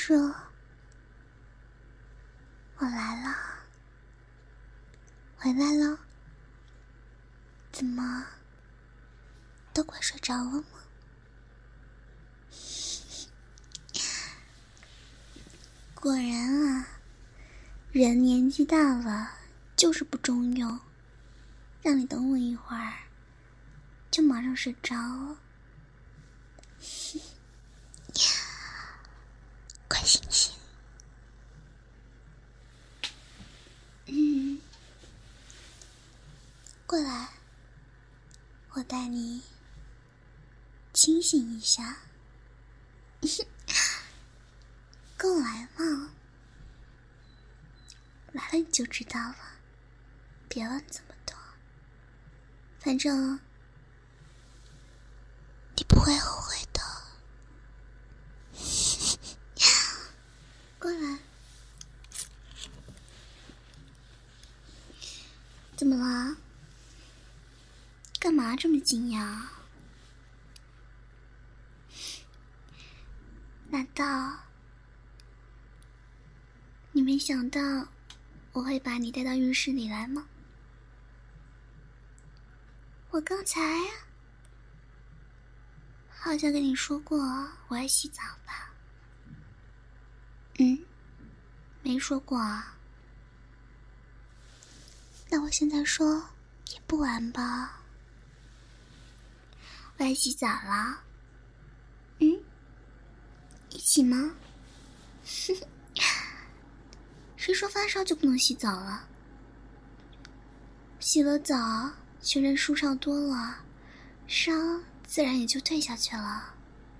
叔，我来了，回来了。怎么，都快睡着了吗？果然啊，人年纪大了就是不中用，让你等我一会儿，就马上睡着了。快醒醒！过来，我带你清醒一下。跟我来嘛，来了你就知道了，别问这么多，反正你不会后悔的。过来。怎么了？干嘛这么惊讶？难道你没想到我会把你带到浴室里来吗？我刚才好像跟你说过我爱洗澡吧？没说过啊。那我现在说也不晚吧。我爱洗澡了。一起吗？谁说发烧就不能洗澡了？洗了澡，全身舒畅多了，烧自然也就退下去了。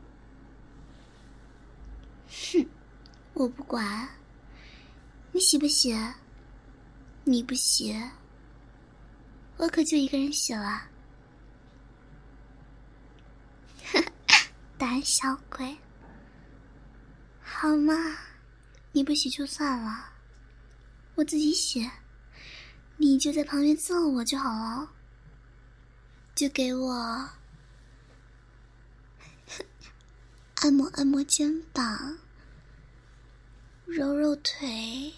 我不管，你洗不洗？你不洗，我可就一个人洗了。胆小鬼。好嘛，你不洗就算了，我自己洗，你就在旁边伺候我就好了。就给我按摩按摩肩膀，揉揉腿，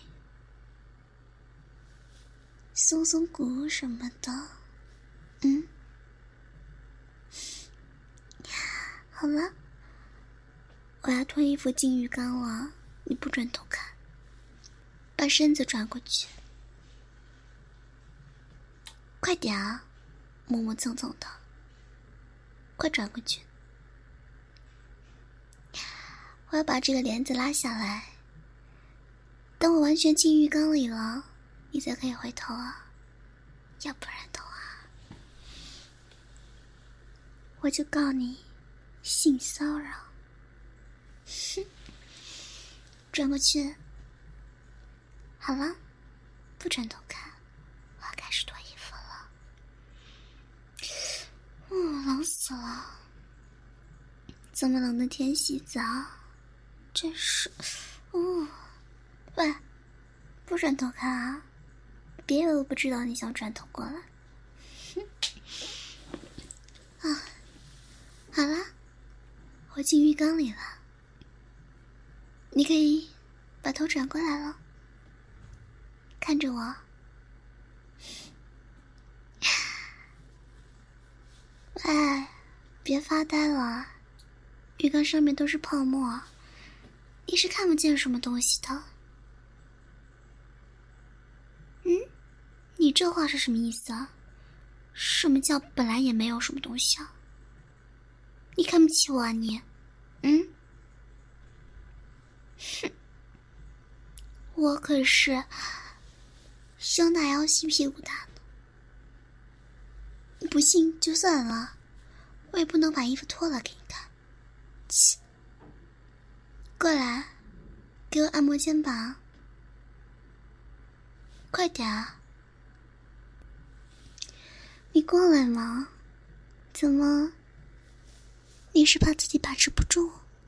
松松骨什么的。好了，我要脱衣服进浴缸了，你不准偷看，把身子转过去，快点啊，磨磨蹭蹭的，快转过去。我要把这个帘子拉下来，等我完全进浴缸里了，你才可以回头啊，要不然的话我就告你性骚扰。转过去。好了，不准偷看，我要开始脱衣服了。冷死了，这么冷的天洗澡，真是。喂，不准偷看啊，别以为我不知道你想转头过来。好了，我进浴缸里了，你可以把头转过来了，看着我。喂，别发呆了，浴缸上面都是泡沫，你是看不见什么东西的。你这话是什么意思啊？什么叫本来也没有什么东西啊？你看不起我啊你？我可是胸大腰细屁股大的，你不信就算了，我也不能把衣服脱了给你看。切，过来，给我按摩肩膀，快点啊！你过来嘛？怎么？你是怕自己把持不住？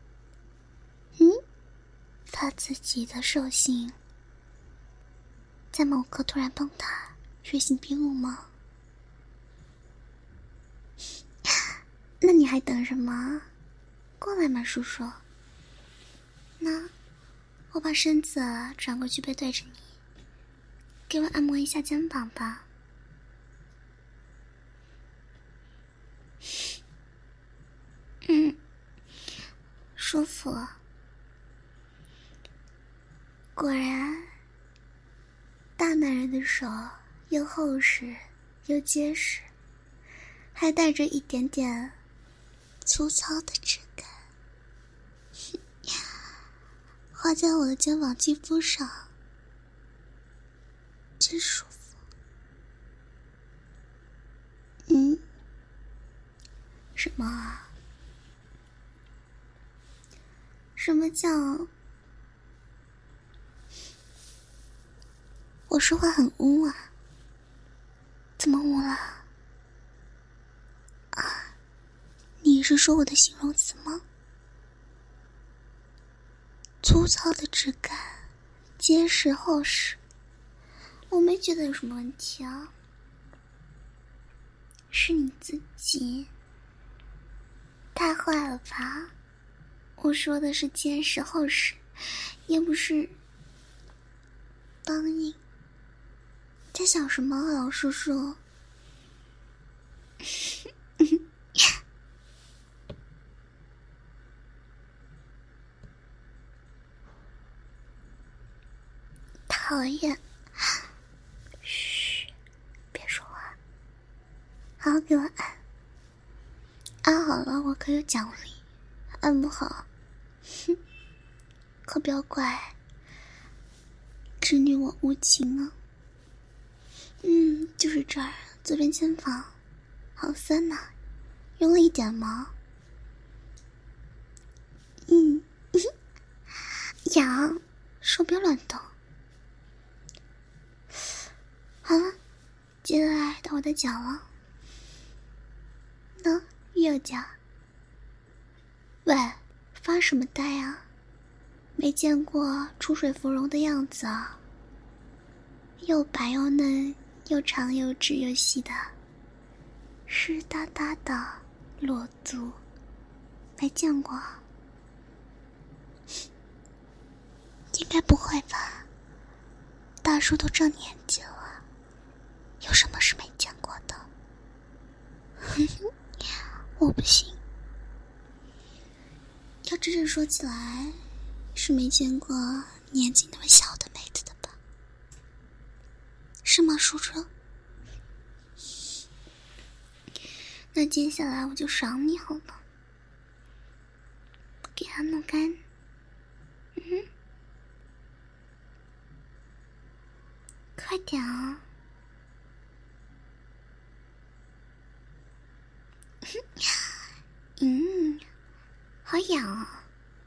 怕自己的兽性在某刻突然崩塌，血性毕露吗？那你还等什么？过来嘛，叔叔。那我把身子转过去背对着你，给我按摩一下肩膀吧。舒服。果然，大男人的手又厚实又结实，还带着一点点粗糙的质感，滑在我的肩膀肌肤上，真舒服。什么啊？什么叫？我说话很污啊？怎么污了？啊，你是说我的形容词吗？粗糙的质感，结实厚实，我没觉得有什么问题啊。是你自己太坏了吧？我说的是结实厚实，也不是帮你。在想什么啊，老叔叔？讨厌！嘘，别说话，好好给我按。按好了，我可有奖励；按不好，哼，可不要怪侄女我无情啊。就是这儿，左边肩膀，好酸呐，用力一点吗？痒，手不要乱动。好了，接下来到我的脚了。右脚。喂，发什么呆啊？没见过出水芙蓉的样子啊！又白又嫩，又长又直又细的，湿哒哒的裸足，没见过。应该不会吧？大叔都这年纪了，有什么是没见过的？我不信。要真正说起来，是没见过年纪那么小的妹子的吧？是吗，叔叔？那接下来我就赏你好了，给它弄干。快点啊！好痒啊！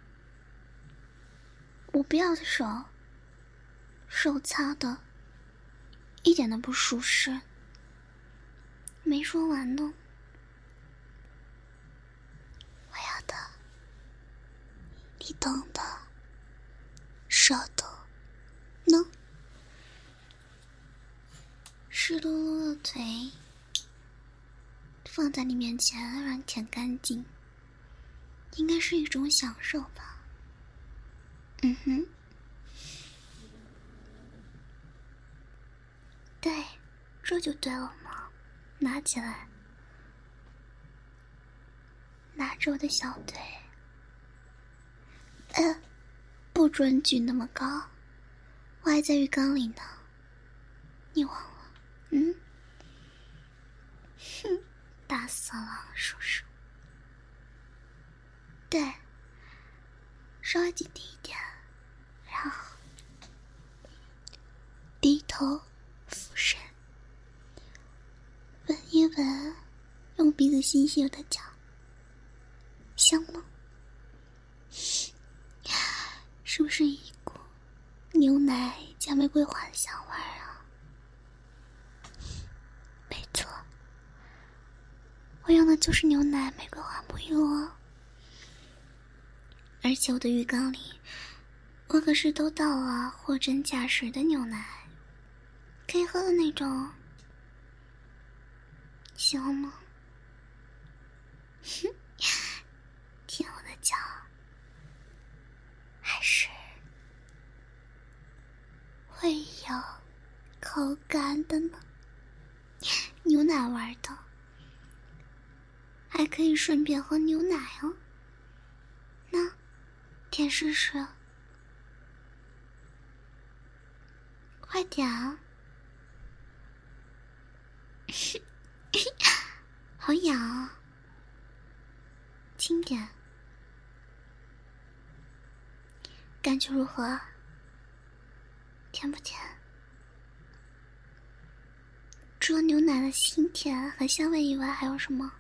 我不要的手擦的，一点都不舒适。没说完呢。我要的，你懂的，舌头呢？湿漉漉的腿放在你面前，让你舔干净，应该是一种享受吧？对，这就对了嘛。拿起来，拿着我的小腿。不准举那么高，我还在浴缸里呢，你忘了？大色狼叔叔。对，稍微紧贴一点，然后低头俯身，闻一闻，用鼻子吸吸我的脚，香吗？是不是一股牛奶加玫瑰花的香味啊？没错，我用的就是牛奶玫瑰花沐浴露哦。而且我的浴缸里，我可是都倒了货真价实的牛奶，可以喝的那种。喜欢吗？舔我的脚，还是会有口感的呢，牛奶味的，还可以顺便喝牛奶哦。那舔试试，快点啊！好痒啊，轻点。感觉如何？甜不甜？除了牛奶的腥甜和香味以外，还有什么？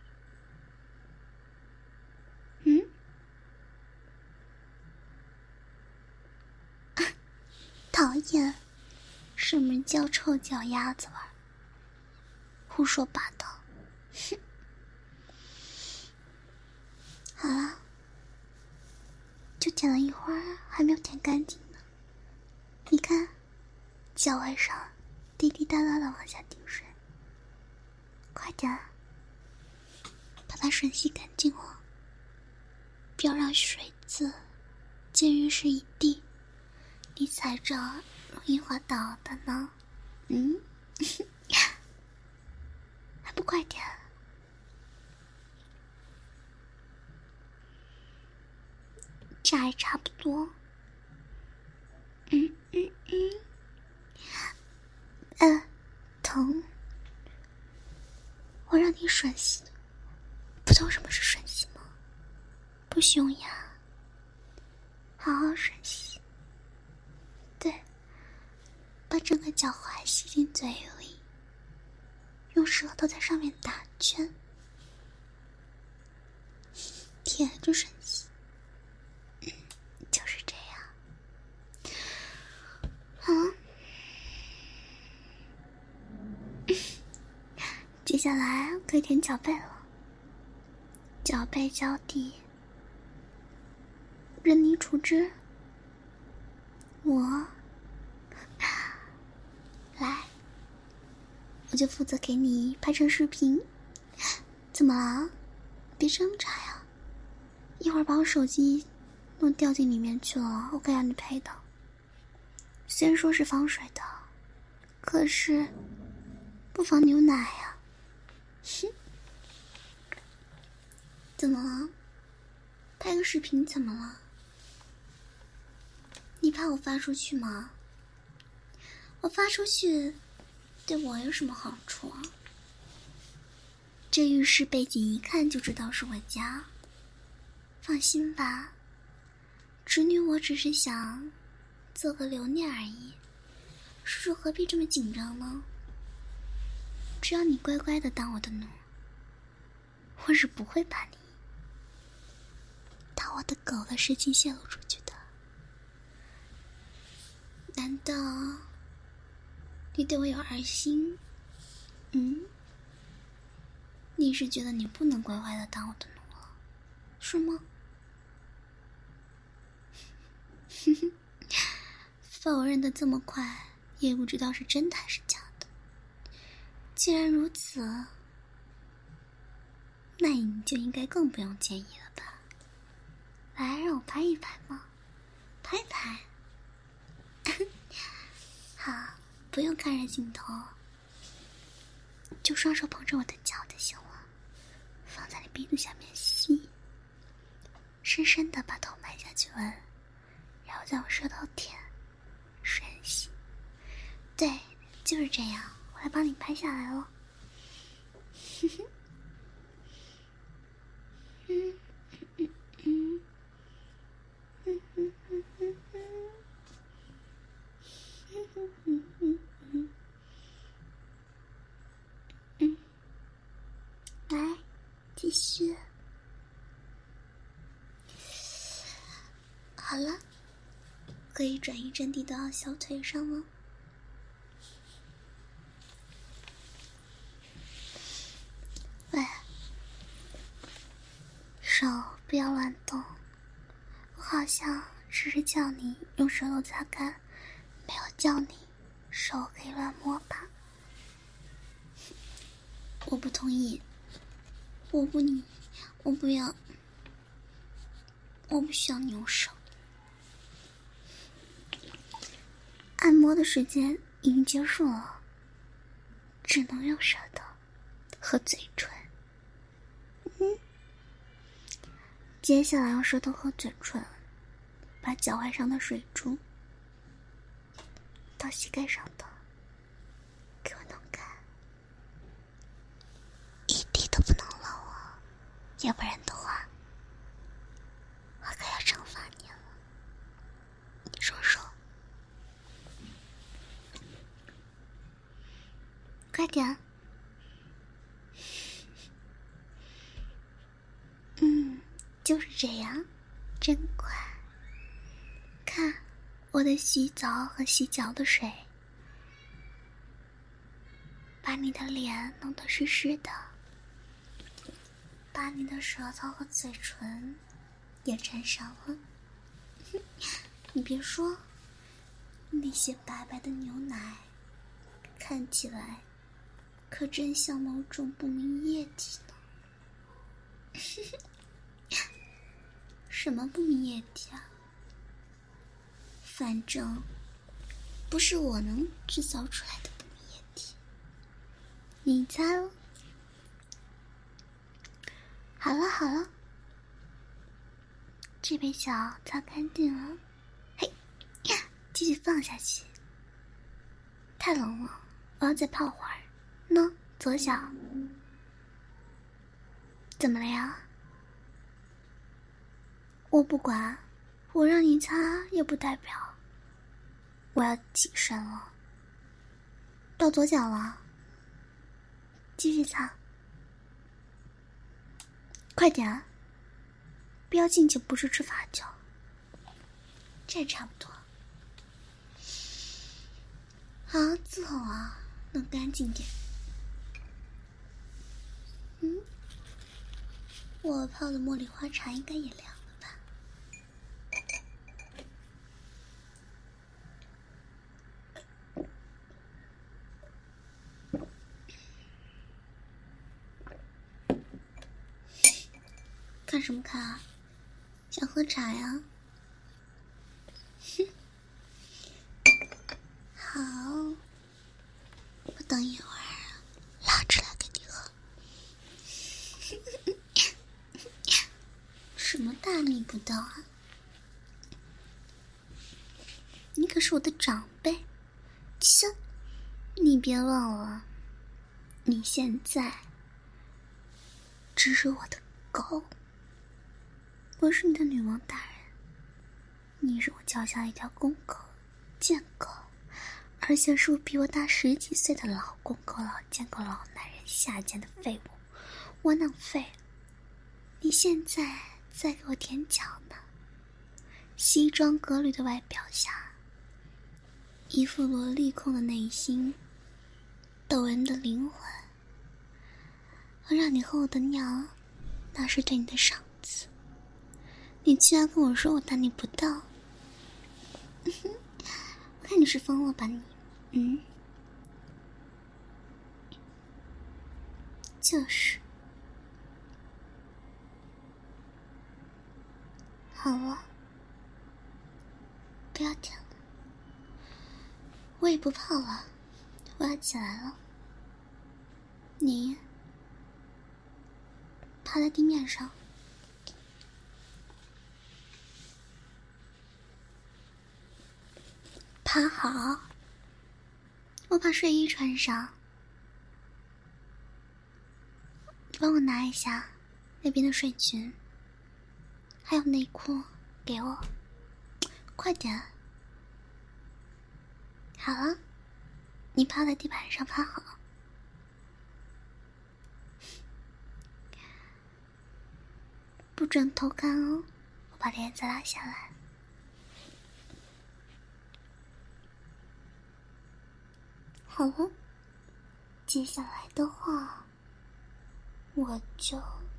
讨厌！什么叫臭脚丫子味儿？胡说八道！哼！好了，就舔了一会儿，还没有舔干净呢。你看，脚腕上滴滴答答的往下滴水，快点，把它吮吸干净哦！不要让水渍溅于是一地，你踩着容易滑倒的呢。还不快点！这还差不多。疼！我让你吮吸，不懂什么是吮吸吗？不凶呀，好好吮吸。对，把整个脚踝吸进嘴里，用舌头在上面打圈，舔着吮吸。就是这样。接下来可以舔脚背了，脚背脚底任你处置。我就负责给你拍成视频。怎么了？别挣扎呀，一会儿把我手机弄掉进里面去了，我该让你赔的。虽然说是防水的，可是不防牛奶呀。怎么了？拍个视频怎么了？你怕我发出去吗？我发出去对我有什么好处啊？这浴室背景一看就知道是我家，放心吧，侄女我只是想做个留念而已，叔叔何必这么紧张呢？只要你乖乖的当我的奴，我是不会把你当我的狗的事情泄露出去的。难道你对我有二心？你是觉得你不能乖乖的当我的奴了，是吗？否认的这么快，也不知道是真的还是假的。既然如此，那你就应该更不用介意了吧？来，让我拍一拍嘛，拍拍。好，不用看着镜头，就双手捧着我的脚就行了，放在你鼻子下面吸，深深的把头埋下去闻，然后再用舌头舔，吮吸。对，就是这样，我来帮你拍下来了。来，继续。好了，可以转移阵地到小腿上了。喂，手不要乱动，我好像只是叫你用舌头擦干，没有叫你手可以乱摸吧？我不同意，我不要，我不需要你用手。 按摩的时间已经结束了，只能用舌头和嘴唇。接下来用舌头和嘴唇把脚踝上的水珠到膝盖上的给我弄干，一滴都不能漏啊，要不然的话我可要惩罚你了。你说说，快点。就是这样，真快。看，我的洗澡和洗脚的水把你的脸弄得湿湿的，把你的舌头和嘴唇也沾上了。你别说，那些白白的牛奶看起来可真像某种不明液体呢。什么不明液体啊？反正不是我能制造出来的不明液体。你猜哦。好了好了，这杯脚擦干净了，嘿，继续放下去。太冷了，我要再泡会儿。喏，左脚。怎么了呀？我不管，我让你擦也不代表我要起身了。到左脚了，继续擦，快点，不要进去不是吃罚酒。这也差不多。好，伺候啊，弄干净点。我泡的茉莉花茶应该也凉了吧？看什么看啊？想喝茶呀？好，我等一会儿拉出来给你喝。什么大逆不道啊！你可是我的长辈，切！你别忘了，你现在只是我的狗，我是你的女王大人，你是我脚下一条公狗、贱狗，而且是比我大10几岁的老公狗、老贱狗、老男人下贱的废物，窝囊废！你现在在给我舔脚呢，西装革履的外表下，一副萝莉控的内心，抖人的灵魂。我让你喝我的尿，那是对你的赏赐。你居然跟我说我大逆不道，我看你是疯了吧你？就是。好了，不要舔了，我也不泡了，我要起来了。你趴在地面上，趴好，我把睡衣穿上，你帮我拿一下那边的睡裙，还有内裤给我，快点。好了，你趴在地板上趴好，不准偷看哦，我把帘子拉下来。好了，接下来的话，我就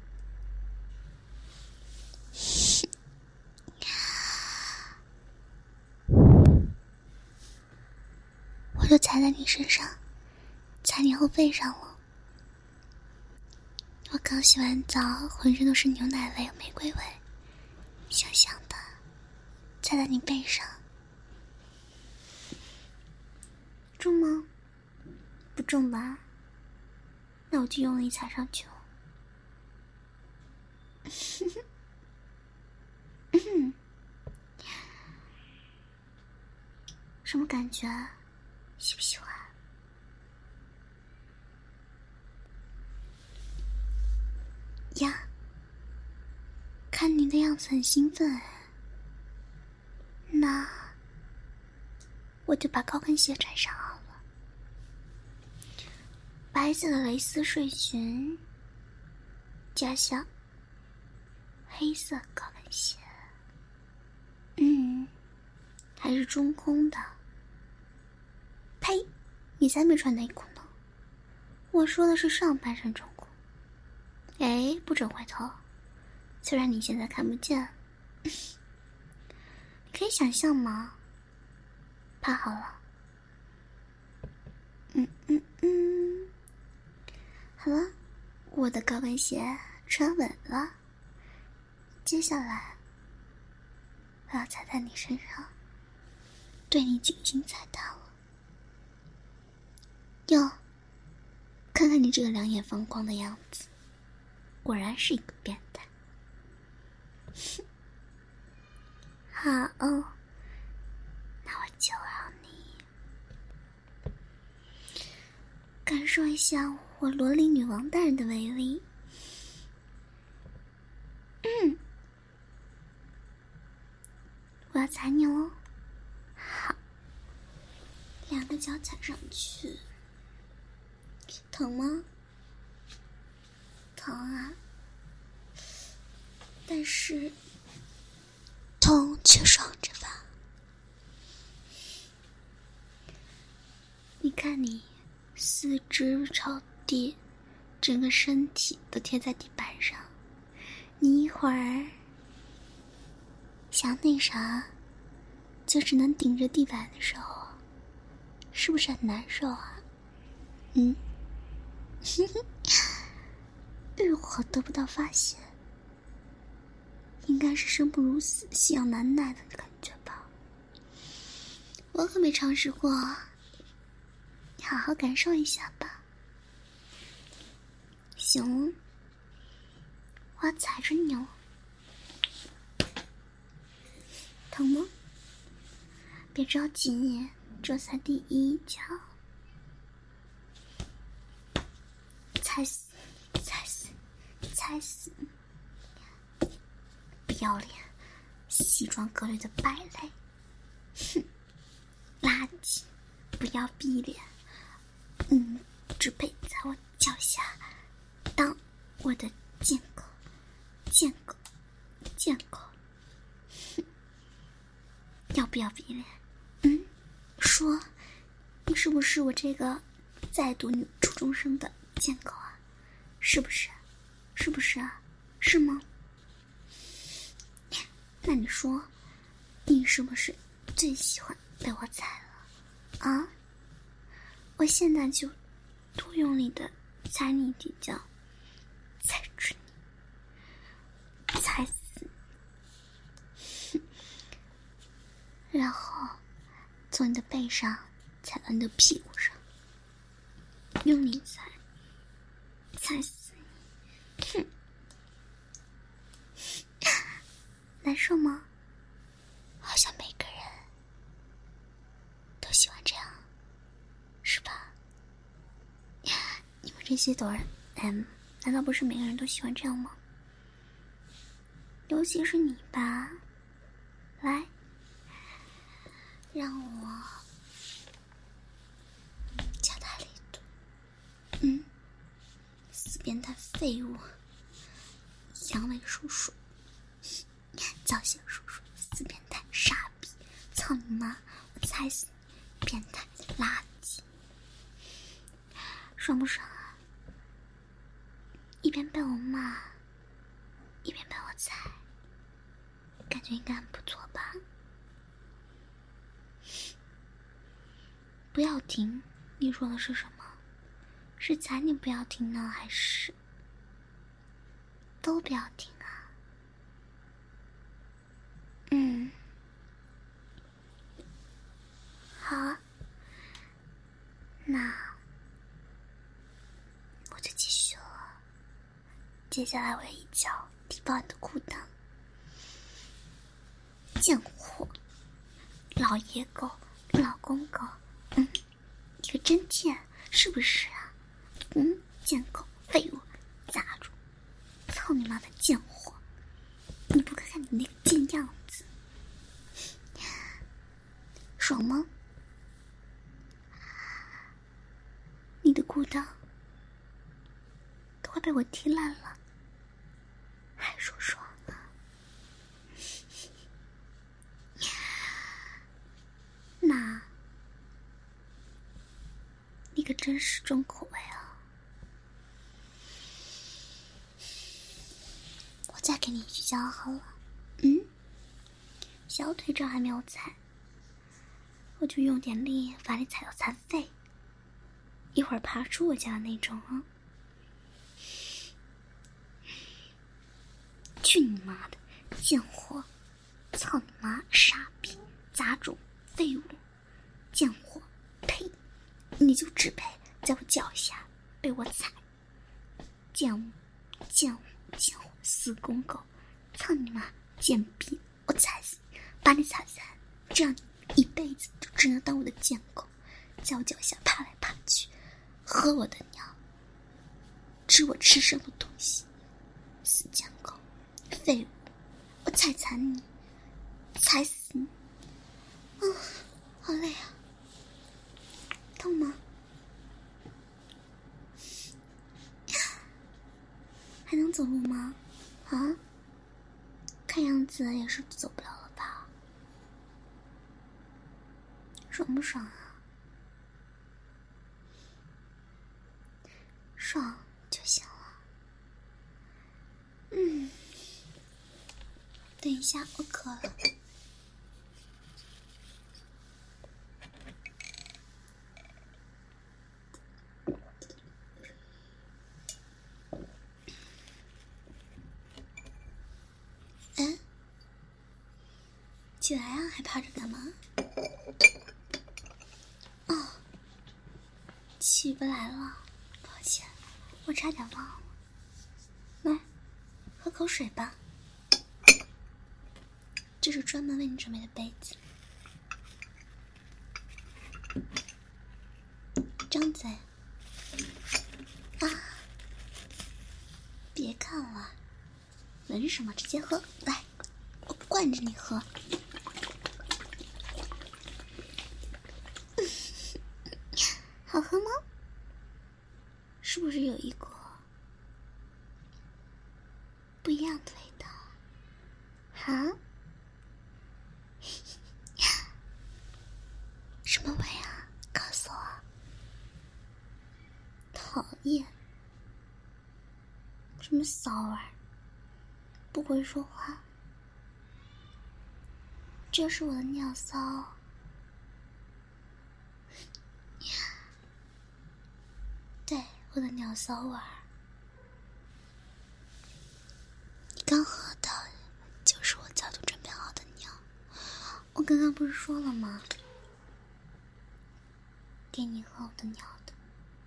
踩在你身上，踩你后背上了。我刚洗完澡，浑身都是牛奶味和玫瑰味，香香的，踩在你背上。 吗？不重吧？那我就用力踩上去哦。什么感觉？喜不喜欢？呀，看你的样子很兴奋，那我就把高跟鞋穿上好了。白色的蕾丝睡裙，加上黑色高跟鞋，还是中空的。呸，你才没穿内裤呢，我说的是上半身中裤。哎，不准回头，虽然你现在看不见，你可以想象吗？趴好了。好了，我的高跟鞋穿稳了，接下来我要踩在你身上，对你精心踩踏了。哟，看看你这个两眼放光的样子，果然是一个变态。好哦，那我就让你感受一下我萝莉女王大人的威力。我要踩你喽。好，两个脚踩上去，疼吗？疼啊，但是痛却爽着吧。你看你四肢朝地，整个身体都贴在地板上，你一会儿想那啥就只能顶着地板的时候，是不是很难受啊？欲火得不到发泄，应该是生不如死，夕阳难耐的感觉吧。我可没尝试过，你好好感受一下吧。行，我要踩着你哦。疼吗？别着急，这才第一脚。踩死，踩死，踩死！不要脸，西装革履的败类！哼，垃圾！不要逼脸！只配在我脚下当我的贱狗，贱狗，贱狗！哼，要不要逼脸？说，你是不是我这个在读女初中生的贱狗啊？是不是？是不是啊？是吗？那你说，你是不是最喜欢被我踩了啊？我现在就多用力的踩你几脚，踩住你，踩死你，然后从你的背上踩到你的屁股上，用力踩，踩死你！哼，难受吗？好像每个人都喜欢这样，是吧？你们这些朵人，难道不是每个人都喜欢这样吗？尤其是你吧。来，让我加大力度。死变态废物，阳痿叔叔，叫醒叔叔，死变态傻逼，操你妈！我踩死你，变态垃圾！爽不爽啊？一边被我骂，一边被我踩，感觉应该很不错吧？不要停，你说的是什么？是踩你不要停呢，还是都不要停啊？好啊， 那我就继续了。接下来我要一脚踢爆你的裤裆。贱货，老爷狗，老公狗，你可真贱，是不是啊？贱狗，废物，杂种，操你妈的贱货！你不看看你那个贱样子，爽吗？你的裤裆都快被我踢烂了，还说爽啊？那你可真是重口味啊！我再给你一句教好了。小腿这还没有踩，我就用点力把你踩到残废，一会儿爬出我家的那种啊！去你妈的，贱货！操你妈，傻逼，杂种，废物，贱货！呸！你就只配在我脚下被我踩！贱物，死公狗！操你妈，贱逼！我踩死你，把你踩散，这样你一辈子就只能当我的贱狗，在我脚下爬来爬去，喝我的尿，吃我吃剩的东西。死贱狗，废物！我踩残你，踩死你！好累啊，痛吗？还能走路吗？啊？看样子也是走不了了吧？爽不爽啊？爽就行了。等一下，我渴了。起来啊，还趴着干嘛？起不来了，抱歉，我差点忘了。来，喝口水吧。这是专门为你准备的杯子。张嘴。别看了，闻什么？直接喝。来，我灌着你喝。好喝吗？是不是有一股不一样的味道？哈？什么味啊？告诉我。讨厌。什么骚味？不会说话。这是我的尿骚。对，我的尿骚味儿。你刚喝到的就是我早就准备好的尿。我刚刚不是说了吗？给你喝我的尿的。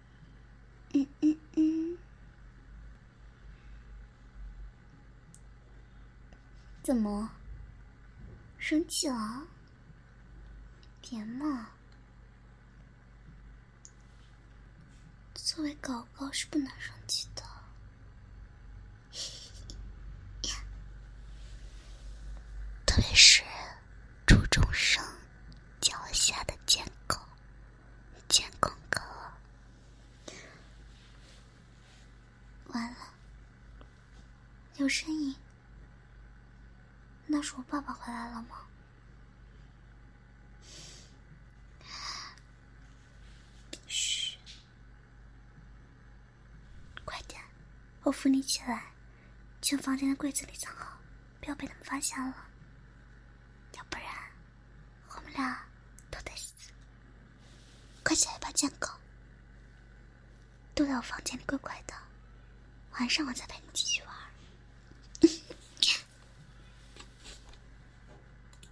怎么？生气了？别嘛。作为狗狗是不能生气的。特别是初中生脚下的贱狗、贱公狗。完了，有声音。那是我爸爸回来了吗？嘘，快点，我扶你起来，去房间的柜子里藏好，不要被他们发现了，要不然我们俩都得死。快起来吧，贱狗！都在我房间里乖乖的，晚上我再陪你继续。